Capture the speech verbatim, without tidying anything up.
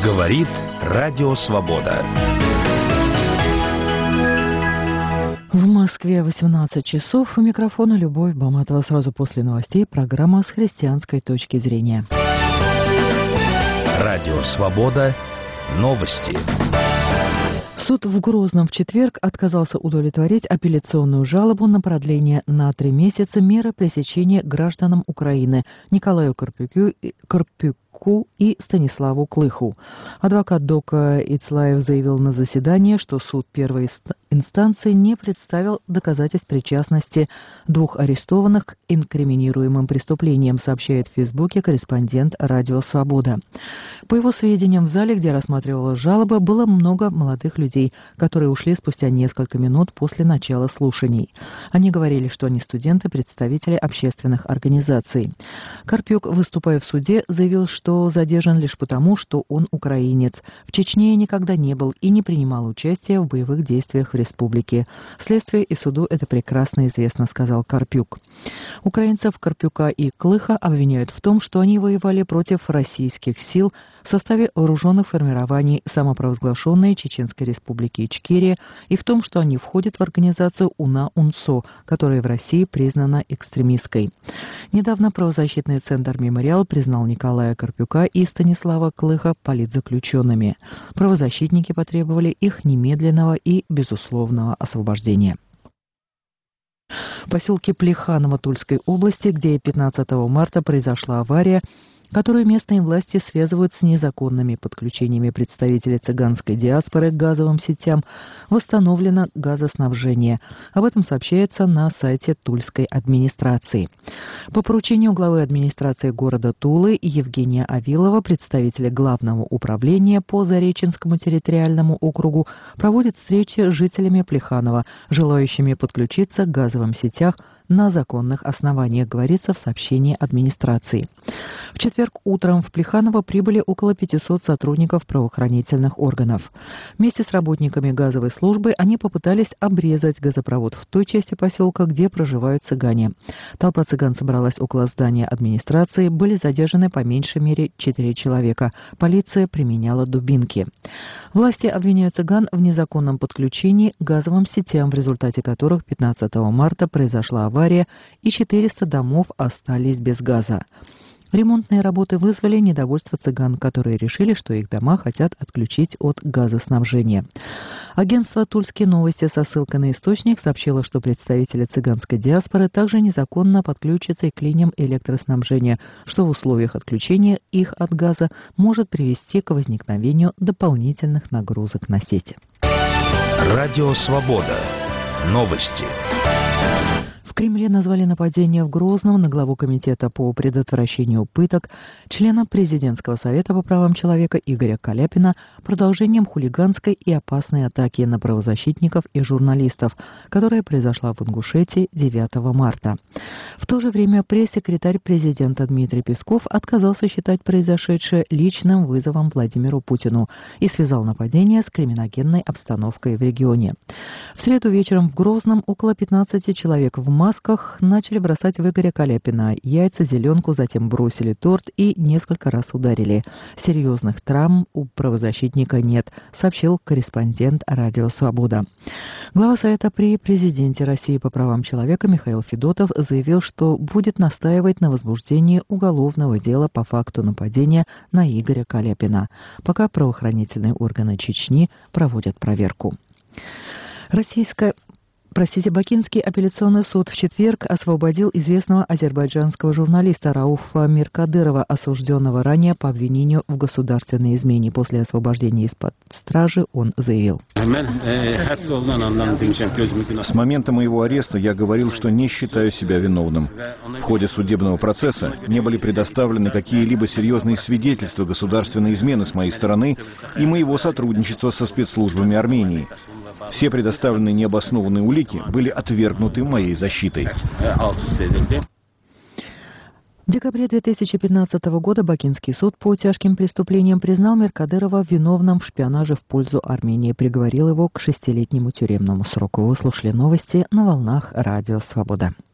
Говорит Радио Свобода. В Москве восемнадцать часов. У микрофона Любовь Баматова. Сразу после новостей программа с христианской точки зрения. Радио Свобода. Новости. Суд в Грозном в четверг отказался удовлетворить апелляционную жалобу на продление на три месяца меры пресечения гражданам Украины Николаю Карпюку, Карпюку и Станиславу Клыху. Адвокат Дока Ицлаев заявил на заседании, что суд первой инстанции не представил доказательств причастности двух арестованных к инкриминируемым преступлениям, сообщает в Фейсбуке корреспондент Радио Свобода. По его сведениям, в зале, где рассматривалась жалоба, было много молодых людей, которые ушли спустя несколько минут после начала слушаний. Они говорили, что они студенты, представители общественных организаций. Карпюк, выступая в суде, заявил, что задержан лишь потому, что он украинец. В Чечне никогда не был и не принимал участия в боевых действиях в республике. Следствию и суду это прекрасно известно, сказал Карпюк. Украинцев Карпюка и Клыха обвиняют в том, что они воевали против российских сил в составе вооруженных формирований самопровозглашенной Чеченской республики Ичкерия и в том, что они входят в организацию УНА-УНСО, которая в России признана экстремистской. Недавно правозащитный центр «Мемориал» признал Николая Карпюка и Станислава Клыха политзаключенными. Правозащитники потребовали их немедленного и безусловного освобождения. В поселке Плеханово Тульской области, где пятнадцатого марта произошла авария, которую местные власти связывают с незаконными подключениями представителей цыганской диаспоры к газовым сетям, восстановлено газоснабжение. Об этом сообщается на сайте Тульской администрации. По поручению главы администрации города Тулы Евгения Авилова, представители Главного управления по Зареченскому территориальному округу проводят встречи с жителями Плеханова, желающими подключиться к газовым сетям на законных основаниях, говорится в сообщении администрации. В четверг утром в Плеханово прибыли около пятисот сотрудников правоохранительных органов. Вместе с работниками газовой службы они попытались обрезать газопровод в той части поселка, где проживают цыгане. Толпа цыган собралась около здания администрации, были задержаны по меньшей мере четыре человека. Полиция применяла дубинки. Власти обвиняют цыган в незаконном подключении к газовым сетям, в результате которых пятнадцатого марта произошла авария. авария, и четыреста домов остались без газа. Ремонтные работы вызвали недовольство цыган, которые решили, что их дома хотят отключить от газоснабжения. Агентство «Тульские новости» со ссылкой на источник сообщило, что представители цыганской диаспоры также незаконно подключатся и к линиям электроснабжения, что в условиях отключения их от газа может привести к возникновению дополнительных нагрузок на сети. Радио Свобода. Новости. В Кремле назвали нападение в Грозном на главу Комитета по предотвращению пыток, члена Президентского совета по правам человека Игоря Каляпина продолжением хулиганской и опасной атаки на правозащитников и журналистов, которая произошла в Ингушетии девятого марта. В то же время пресс-секретарь президента Дмитрий Песков отказался считать произошедшее личным вызовом Владимиру Путину и связал нападение с криминогенной обстановкой в регионе. В среду вечером в Грозном около пятнадцати человек в масках начали бросать в Игоря Каляпина яйца, зеленку, затем бросили торт и несколько раз ударили. Серьезных травм у правозащитника нет, сообщил корреспондент Радио Свобода. Глава Совета при президенте России по правам человека Михаил Федотов заявил, что будет настаивать на возбуждении уголовного дела по факту нападения на Игоря Каляпина, пока правоохранительные органы Чечни проводят проверку. Российская Простите, Бакинский апелляционный суд в четверг освободил известного азербайджанского журналиста Рауфа Миркадырова, осужденного ранее по обвинению в государственной измене. После освобождения из-под стражи он заявил: «С момента моего ареста я говорил, что не считаю себя виновным. В ходе судебного процесса не были предоставлены какие-либо серьезные свидетельства государственной измены с моей стороны и моего сотрудничества со спецслужбами Армении. Все предоставленные необоснованные улики были отвергнуты моей защитой». В декабре две тысячи пятнадцатого года Бакинский суд по тяжким преступлениям признал Миркадырова виновным в шпионаже в пользу Армении, приговорил его к шестилетнему тюремному сроку. Вы слушали новости на волнах Радио Свобода.